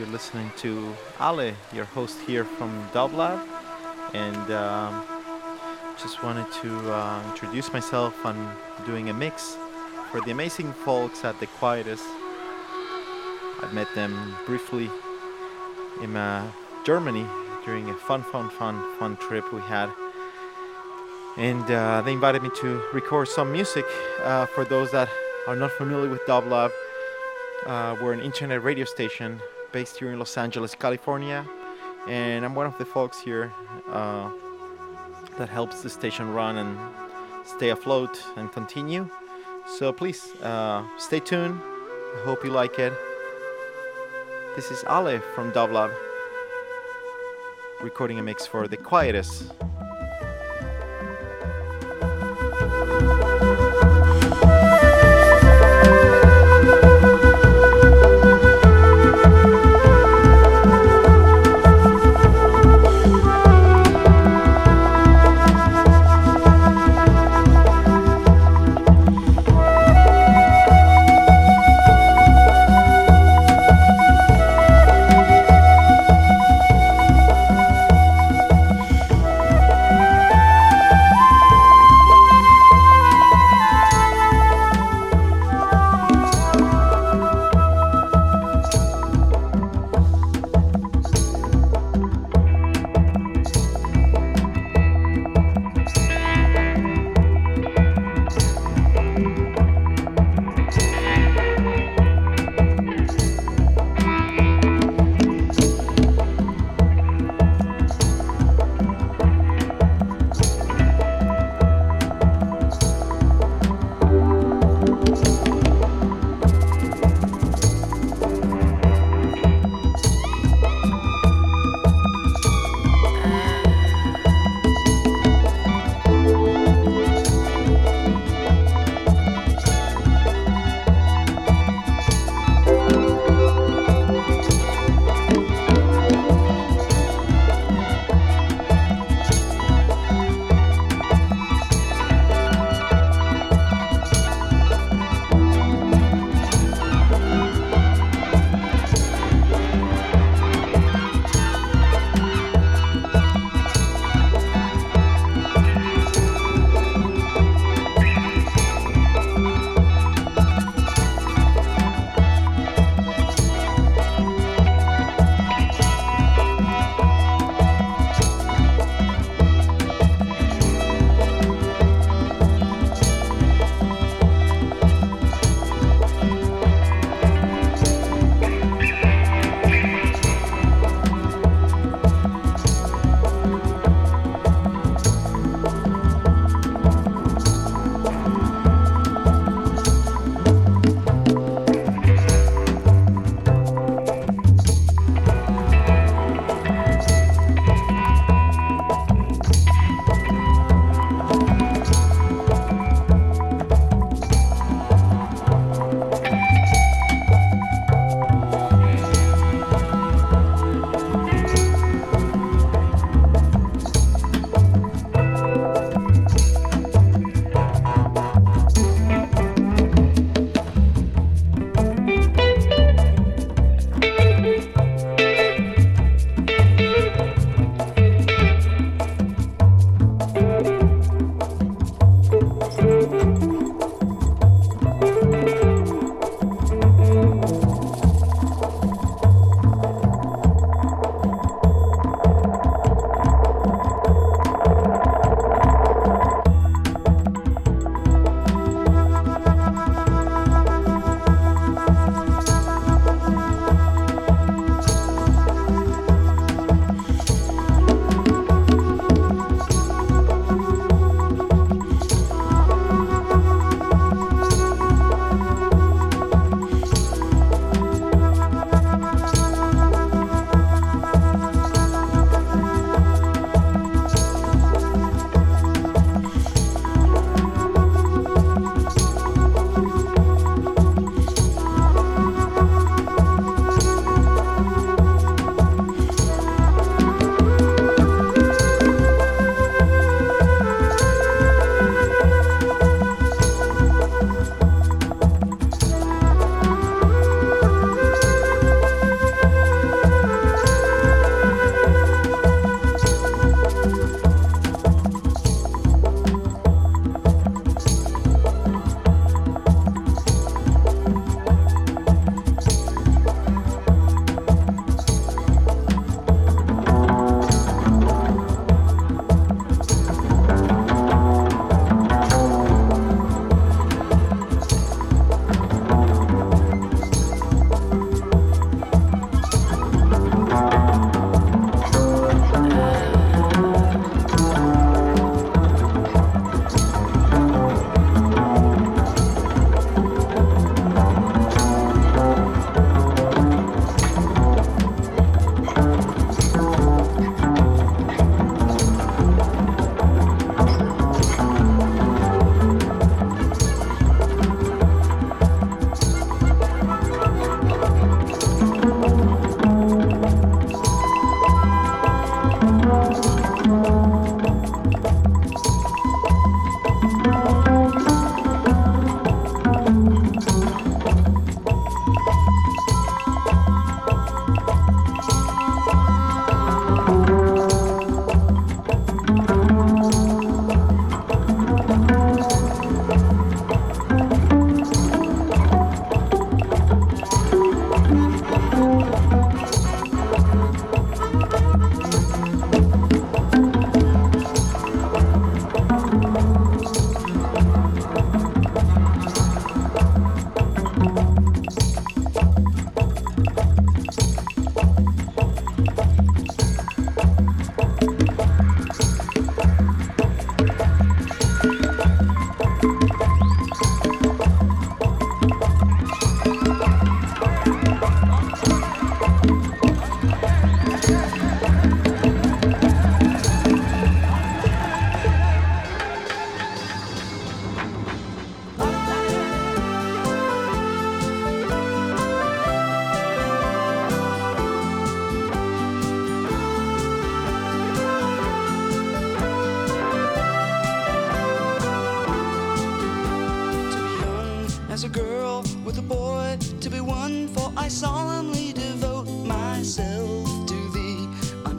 You're listening to Ale, your host here from Dublab, and just wanted to introduce myself. I'm doing a mix for the amazing folks at The Quietus. I met them briefly in Germany during a fun trip we had, and they invited me to record some music. For those that are not familiar with Dublab, we're an internet radio station based here in Los Angeles, California, and I'm one of the folks here that helps the station run and stay afloat and continue. So please stay tuned. I hope you like it. This is Ale from Dublab, recording a mix for The Quietus.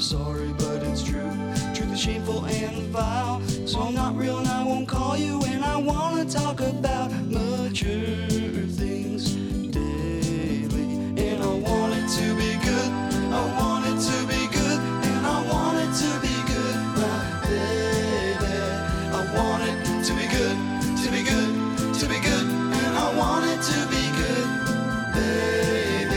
sorry, but it's true. Truth is shameful and vile. So I'm not real and I won't call you. And I wanna talk about mature things daily. And I want it to be good. I want it to be good. And I want it to be good, my baby. I want it to be good, to be good, to be good. And I want it to be good, baby.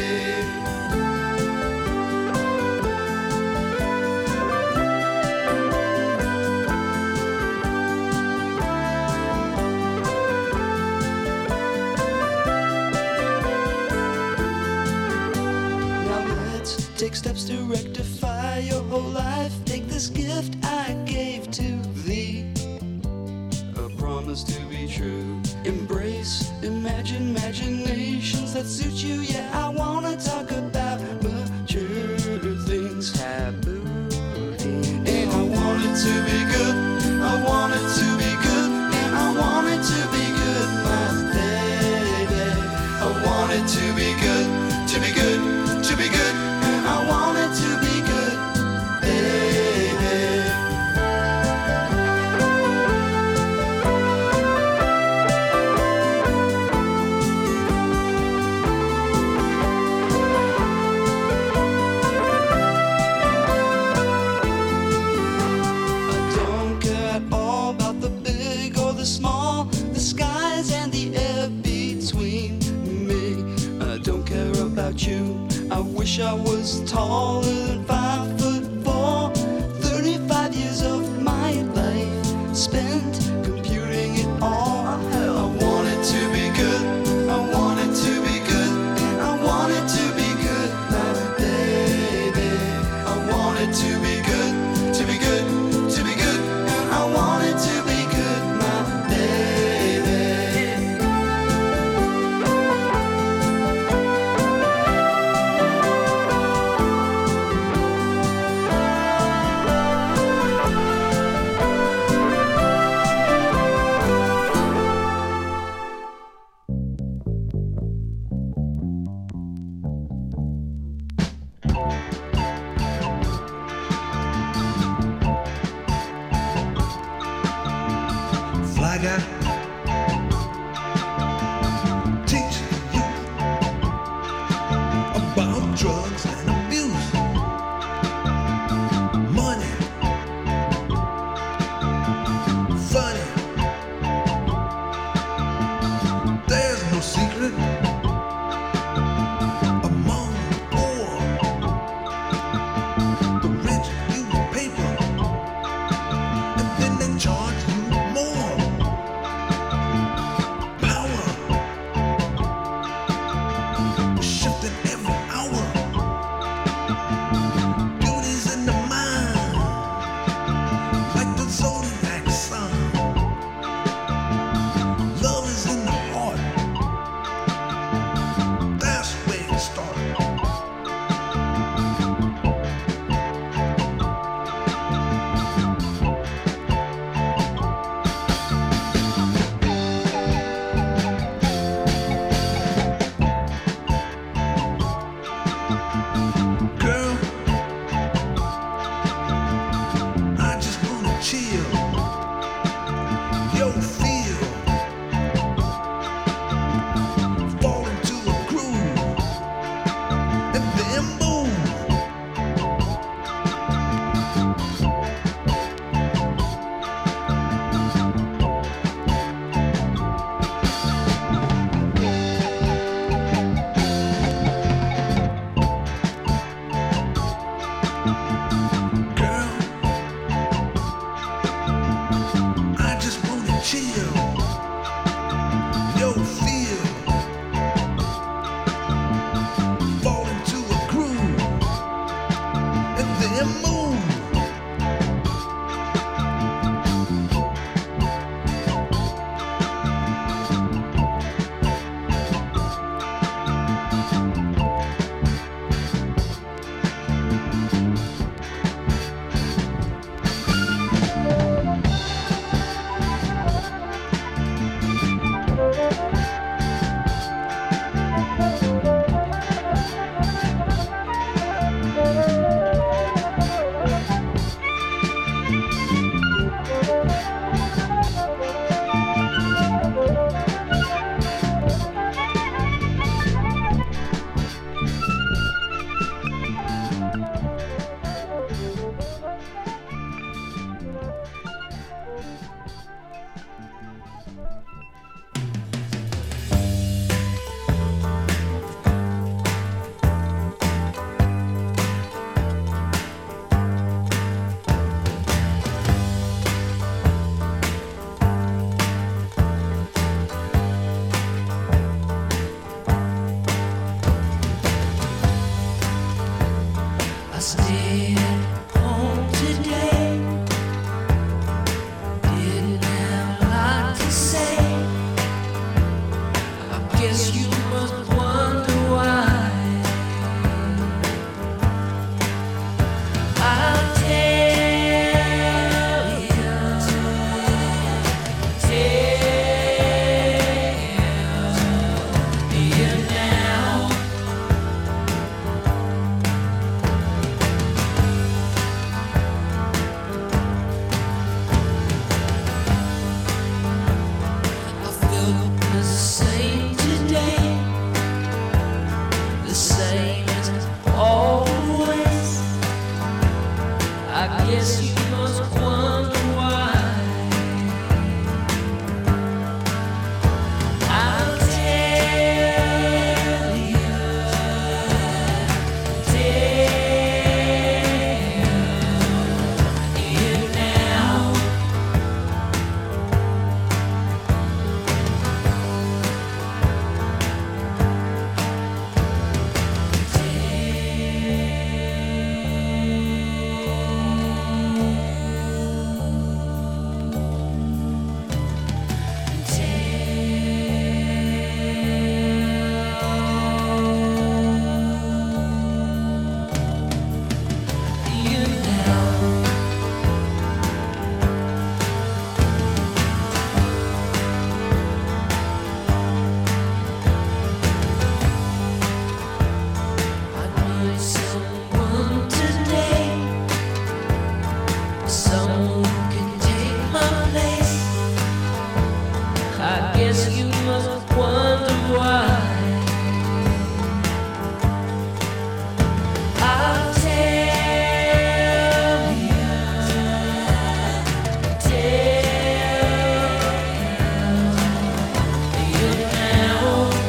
Take steps to rectify your whole life. Take this gift I gave to thee, a promise to be true. Embrace, imagine imaginations that suit you. Yeah, I wanna talk about mature things, taboo things. And I want it to be good. I want it to be good. And I want it to be good, my baby. I want it to be good, to be good, to be good. I want it to be good, baby. I don't care at all about the big or the small, the skies and the air between me. I don't care about you. I wish I was taller than 5'4". 35 years of my life spent computing it all. I want it to be good. I want it to be good. And I want it to be good, my baby. I want it to be good, to be good, to be good. And I want it to be good, my baby. I stayed home today. Didn't have a lot to say. I guess you must wonder why. I'll tell you now. I felt the same today, the same as always. I guess you must wonder why. I'll tell you now. Someone today, someone who can take my place. I guess you must wonder why. I'll tell you now.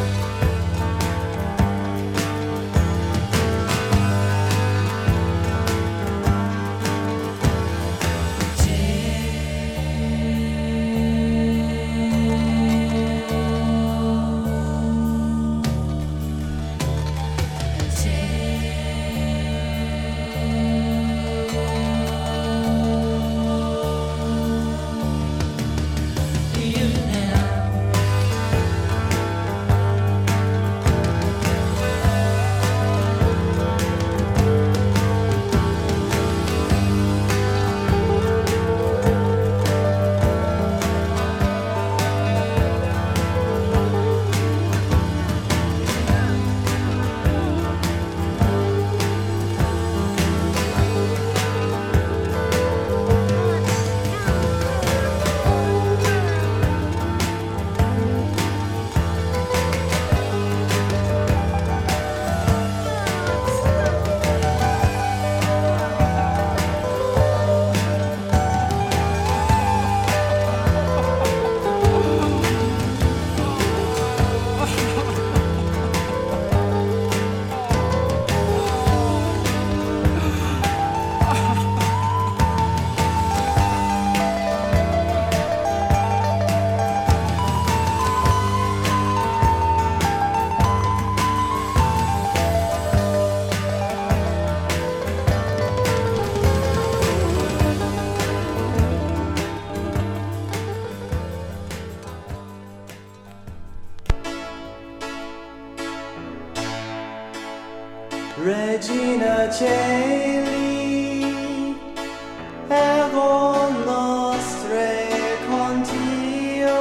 Regina Caeli, ego nostre contio,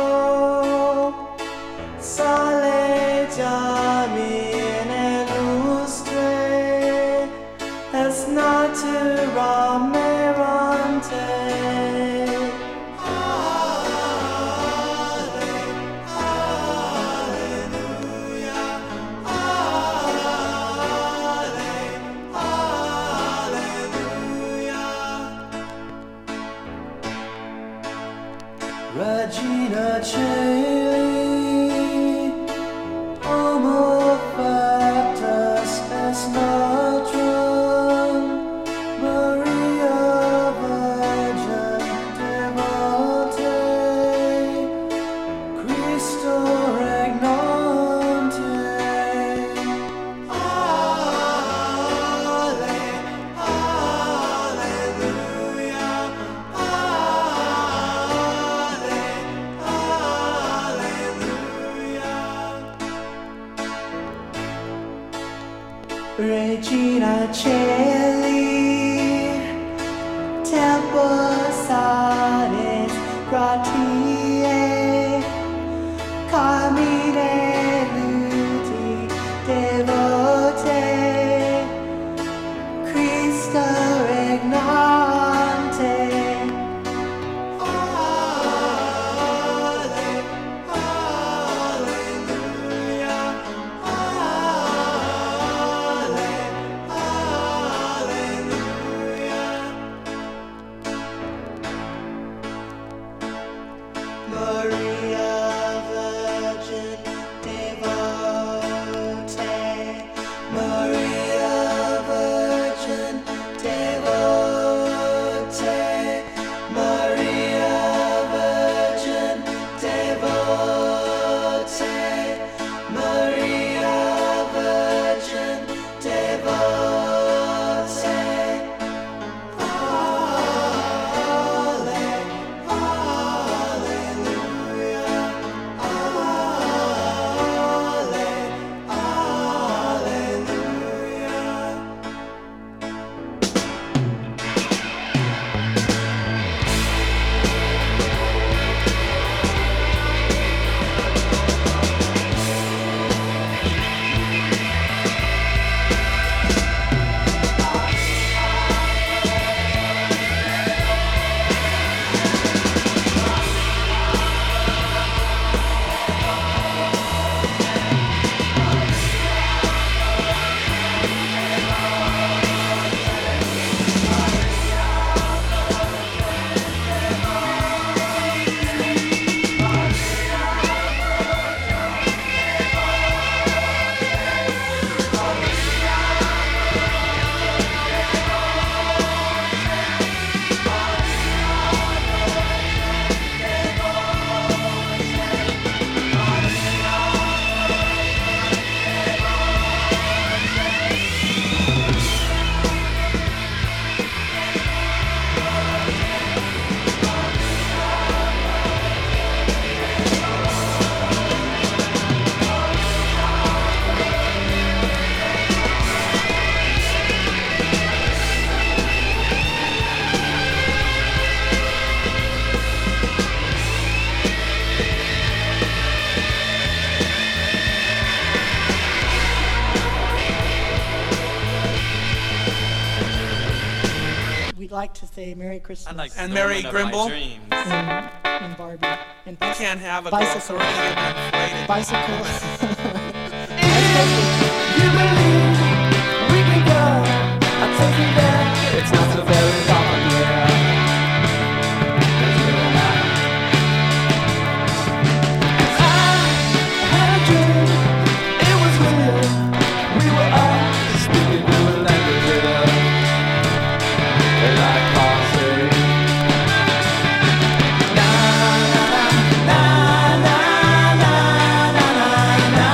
sale jamine lustre, es natura merante. Regina Caeli, homo factus est natrum, Maria Virgin devote, Christo regnante. Ale, posades gratiae, carmine ludi devote, Christo regnante. Maria Virgin devote, Maria Virgin devote, Maria Virgin devote, Maria Virgin devote. We'd like to say Merry Christmas. I'd like to And the Mary woman of my Grimble? dreams. and Barbie. And You can't have a bicycle. girl throwing an inflated Bicycle. You believe we can go. I take you there. It's not so very far from here. There's you and I had a dream. It was real. We were all speaking new languages. Like Marseille. Na na na na na na na na.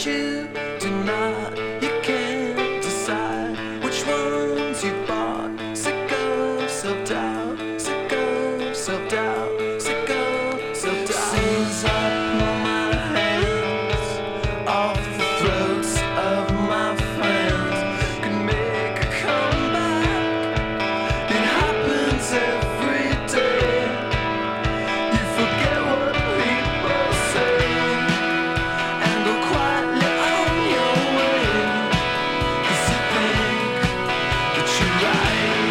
you tonight. You can't decide which ones you bought. Sick of self-doubt, sick of self-doubt, sick of self-doubt. Since I pull my hands off the throats of my friends, could make a comeback. It happens every day. You forget what people say and go quietly on your way, 'cause you think that you're right.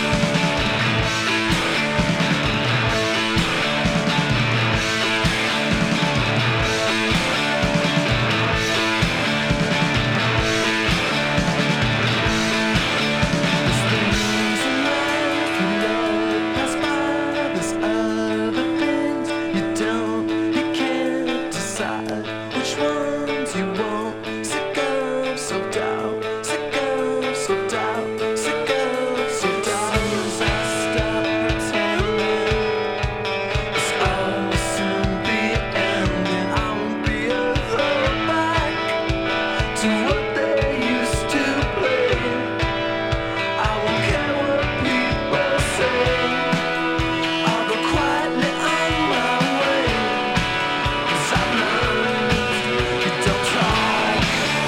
There's things in life you let pass by. There's other things you don't. You can't decide which ones you want. Sick of self-doubt, sick of self-doubt, sick of self-doubt. Since I stopped pretending, this all will soon be ending. I won't be a throwback to what they used to play. I won't care what people say. I'll go quietly on my way, 'cause I've learned you don't talk.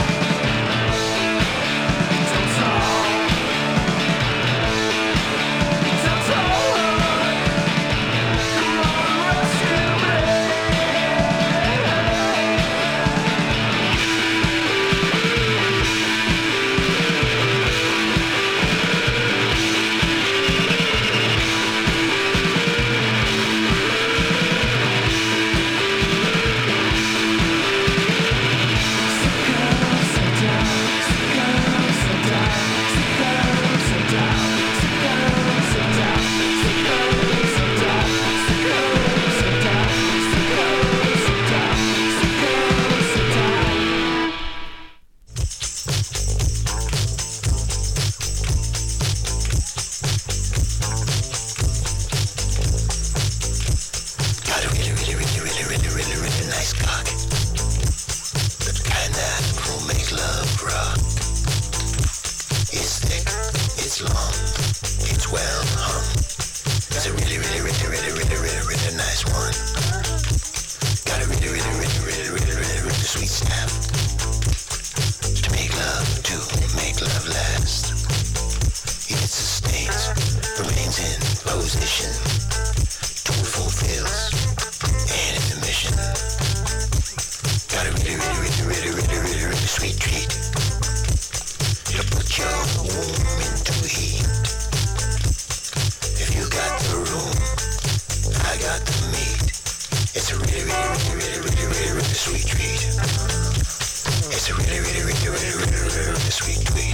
You don't talk. You don't talk. Come on, rescue me. Got a really nice cock. The kind that will make love rock. It's thick, it's long, it's well hung. It's a really nice one. Got a really sweet snap. To make love last. It sustains, remains in position. Till it fulfills and it's a mission. Got a really sweet treat. It'll put your womb into heat. If you got the room, I got the meat. It's a really sweet treat. It's a really sweet treat.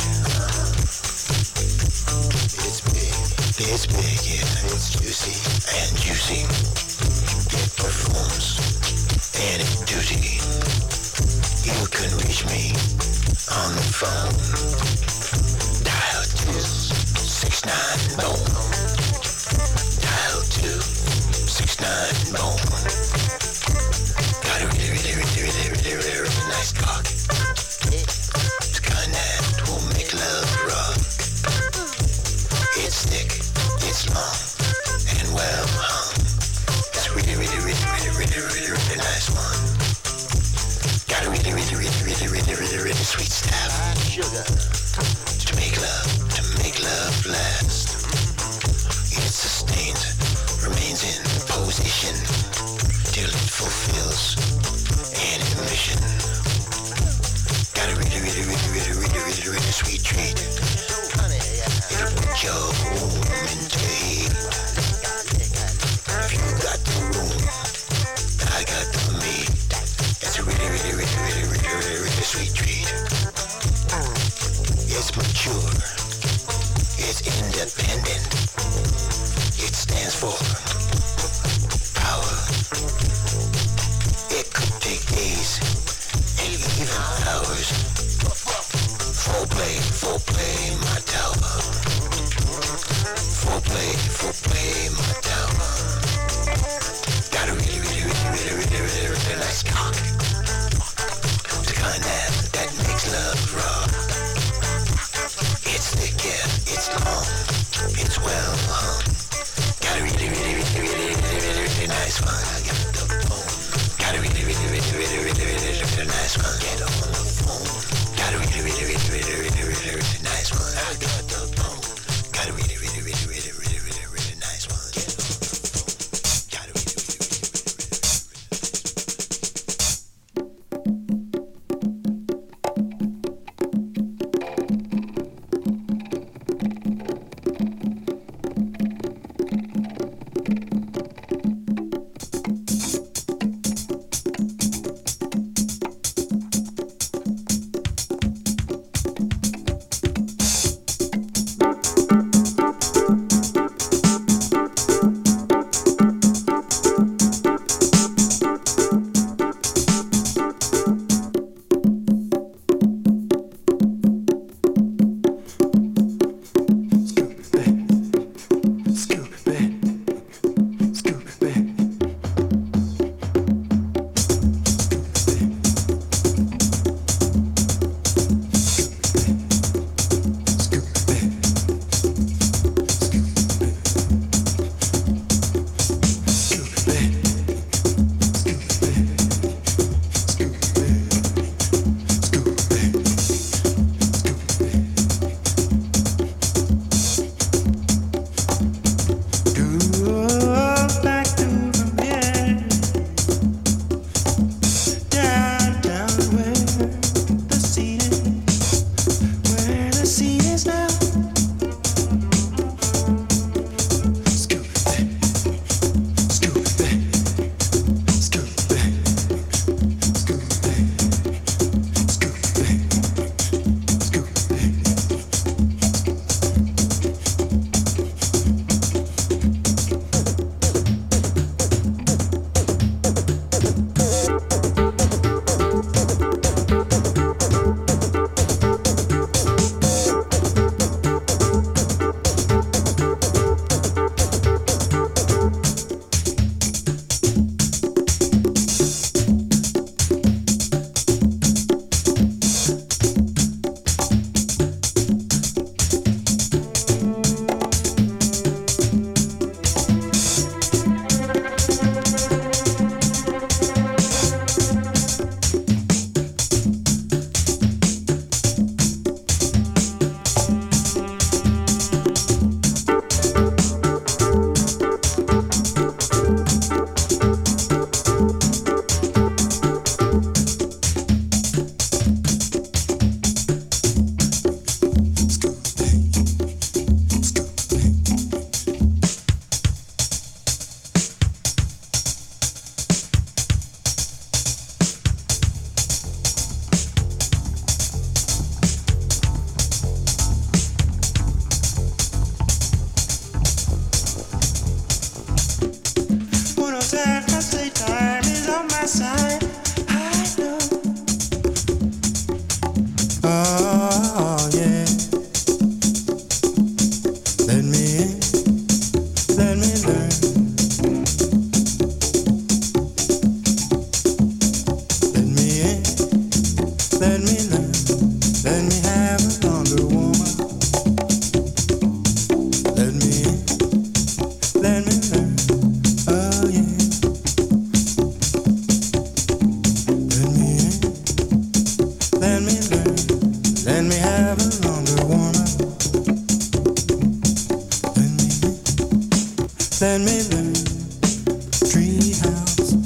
It's big, yeah, it's juicy and juicy. It performs any duty. You can reach me on the phone. Dial 269-BONE. Dial 269-BONE. Got a really nice cock. The kind that will make love rock. It's thick, it's long, and well hung. It's a really nice one. Got a really sweet staff. Sugar. To make love last. It sustains, remains in position till it fulfills any mission. Got a really sweet treat. It'll put your womb into heat. If you got the room, I got the meat. It's a really sweet treat. It's mature. It's independent. It stands for power. It could take days and even hours. Foreplay, my tower. Foreplay, my tower. Got a really nice cock. The kind that Oh, yeah. Let me in, let me learn. Let me in, let me learn. Let me have a longer woman. Let me in, let me learn. Oh, yeah. Let me in, let me learn. Let me have a longer woman. Let me learn. Treehouse.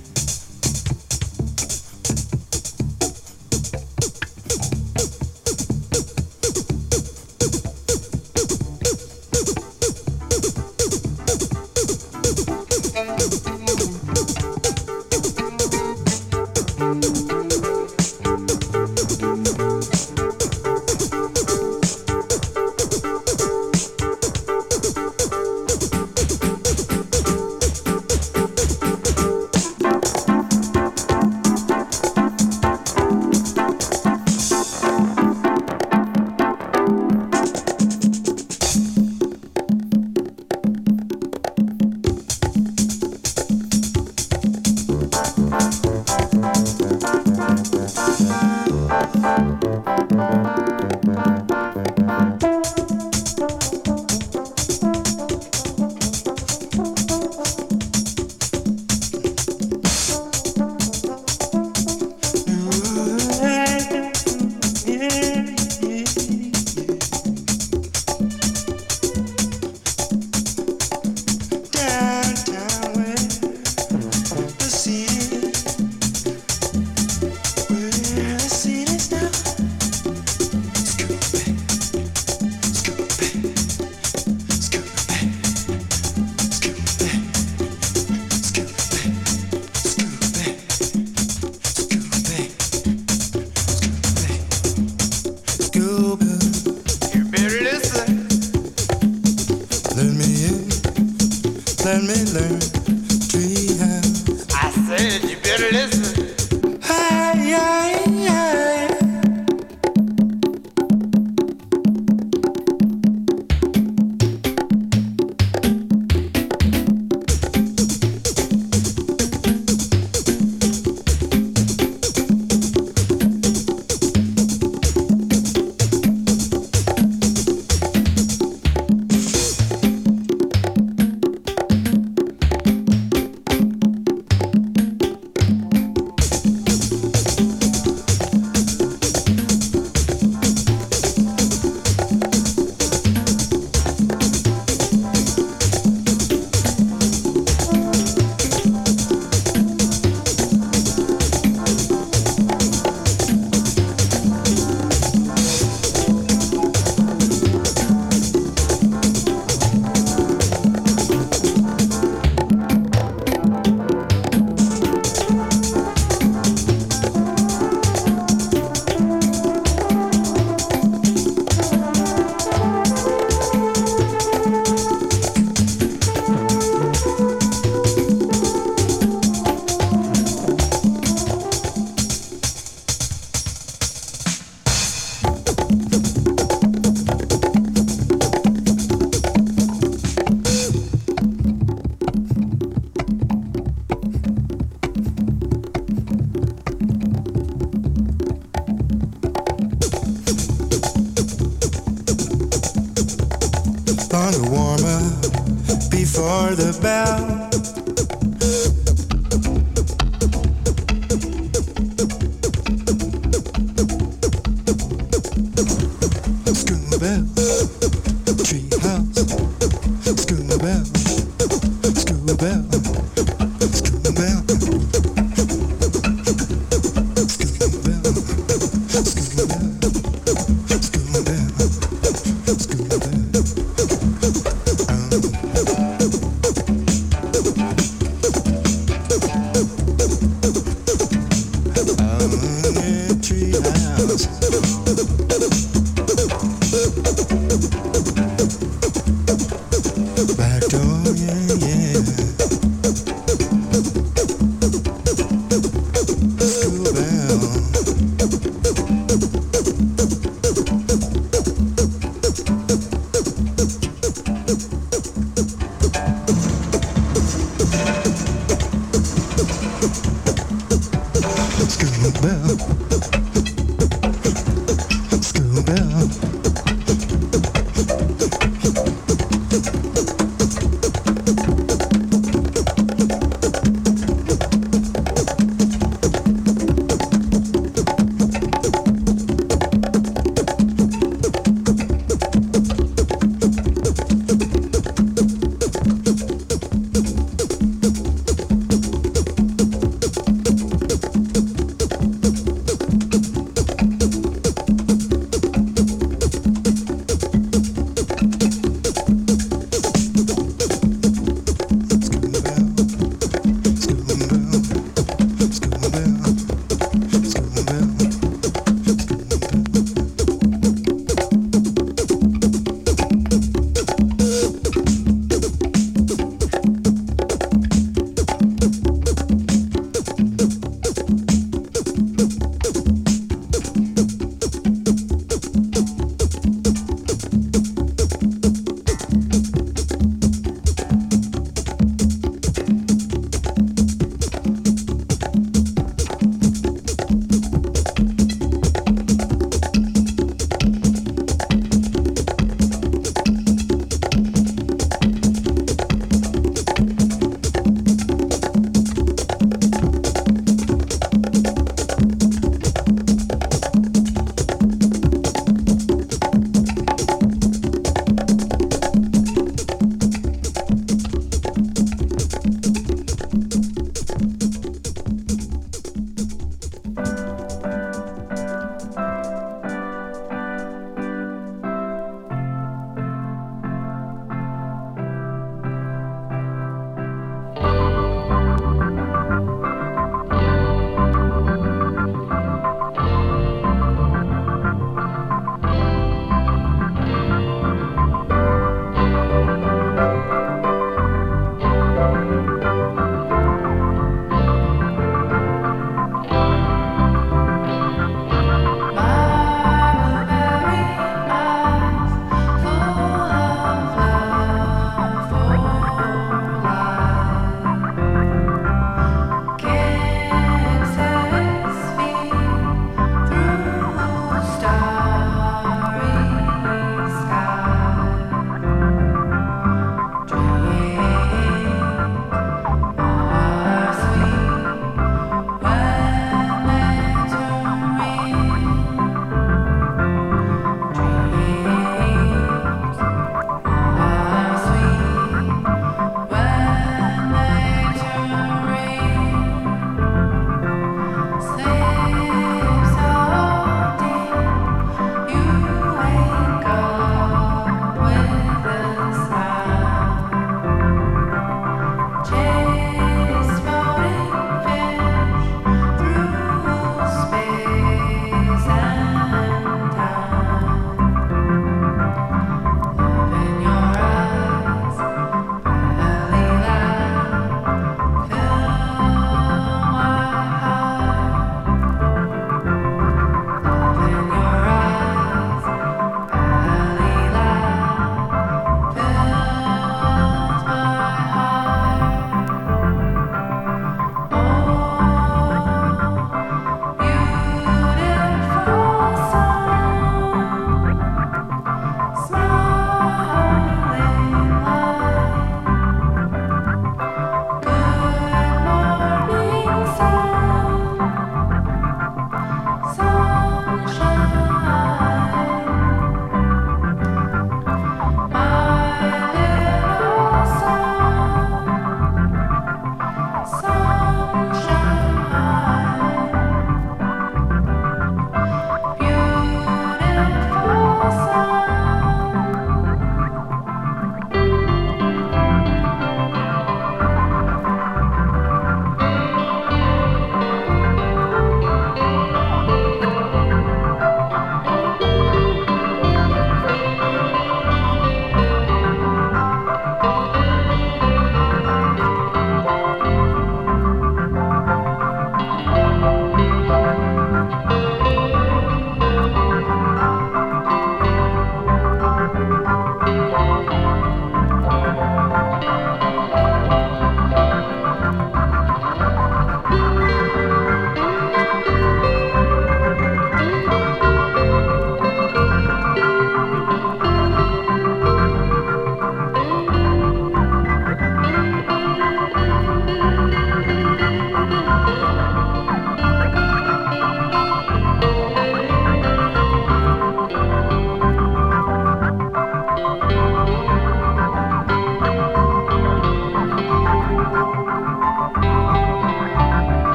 Let me learn. Treehouse. I said you better listen. Hey, yeah, yeah. Longer warmer before the bell. School bell, treehouse. School bell, school bell, school bell. School bell, school bell, school bell, school bell. Back door, yeah, yeah. School bell.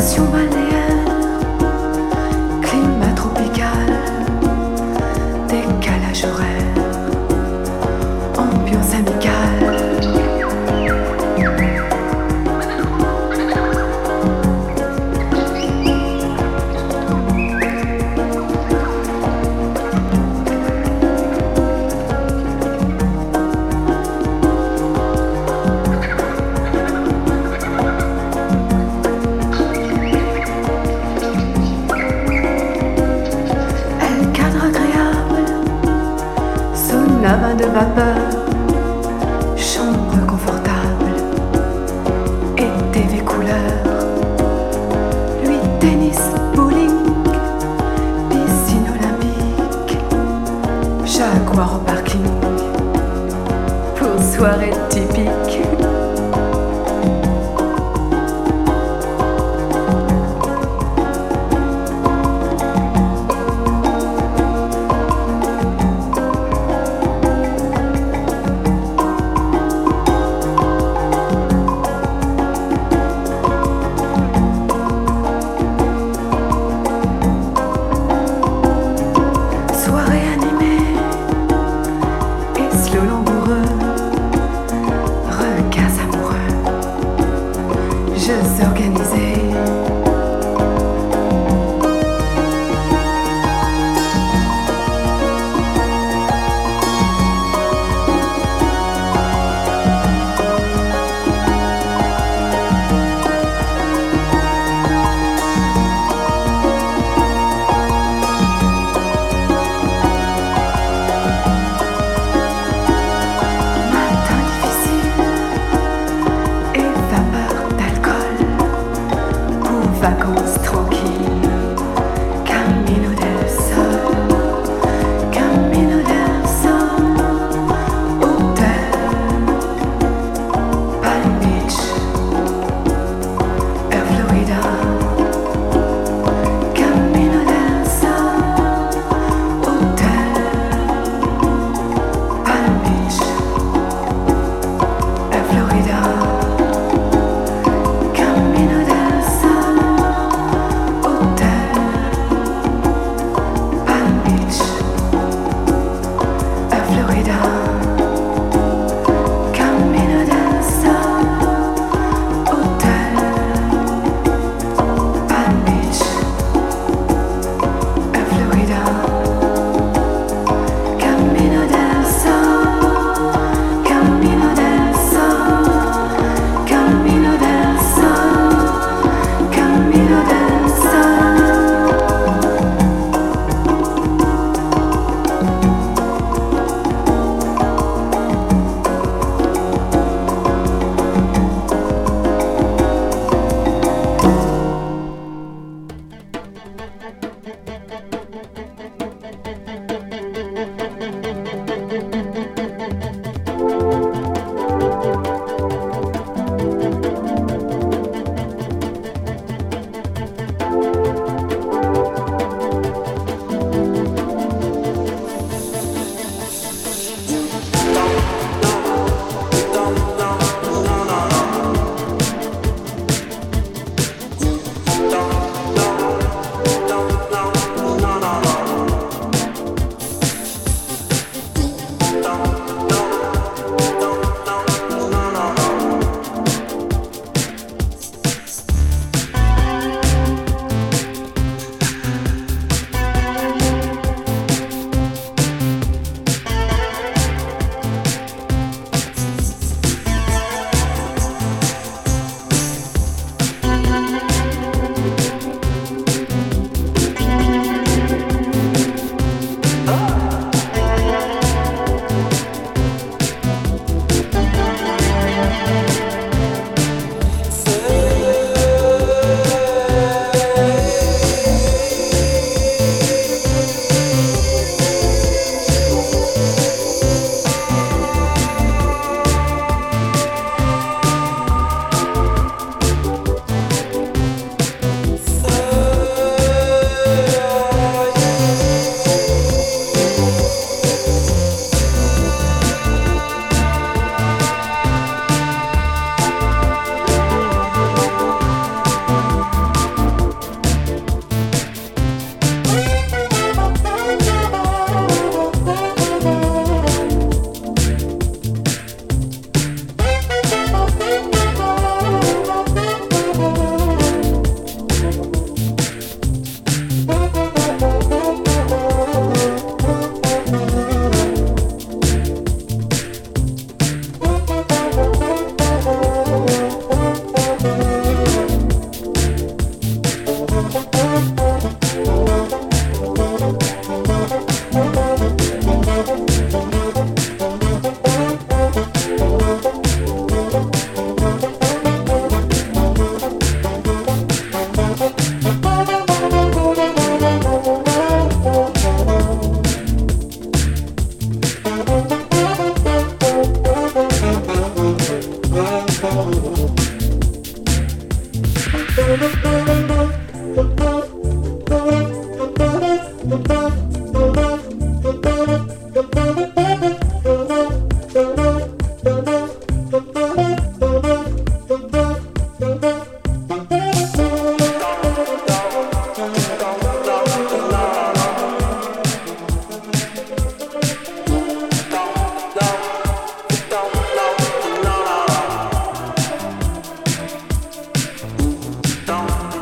Station balnéaire, climat tropical, décalage horaire, ambiance amicale.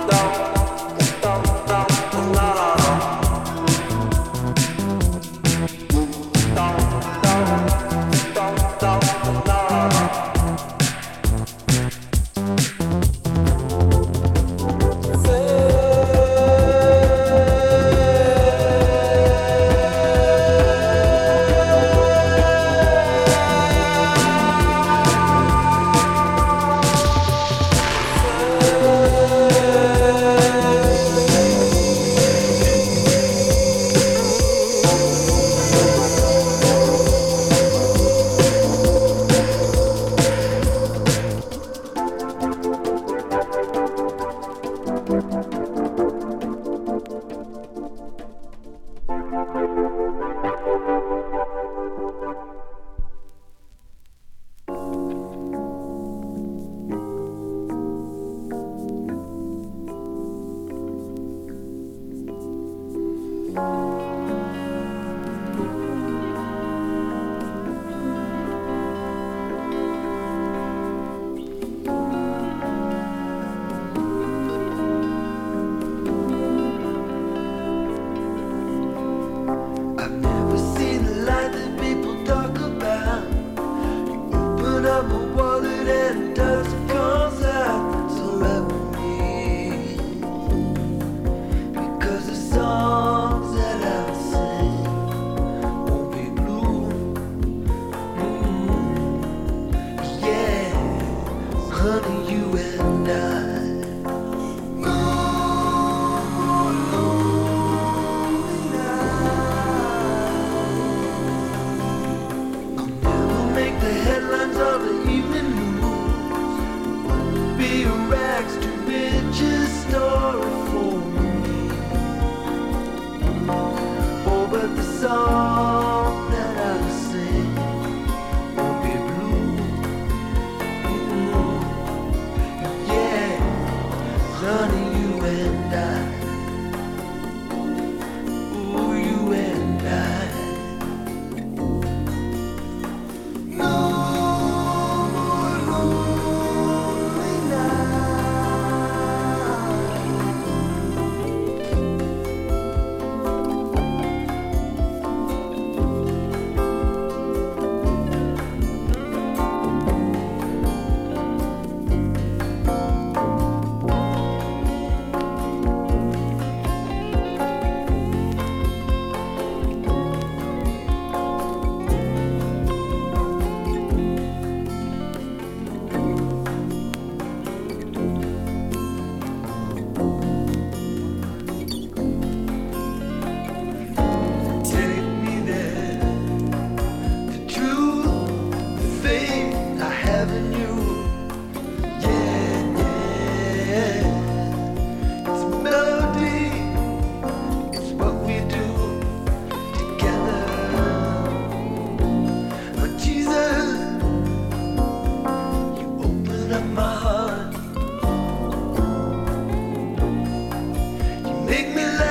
I've never seen the light that people talk about. You open up my wallet and dust comes out. So let me, because the songs that I sing won't be blue. Yeah, honey, you and I. Make the headlines of the evening news. Be a rags to riches story for me. Oh, but the song that I sing won't be blue. Yeah, honey, you and I. Ooh, you and I. Take me there, the truth, the faith I have in you. Yeah, yeah. It's a melody, it's what we do together. Oh, Jesus, you open up my heart. You make me laugh.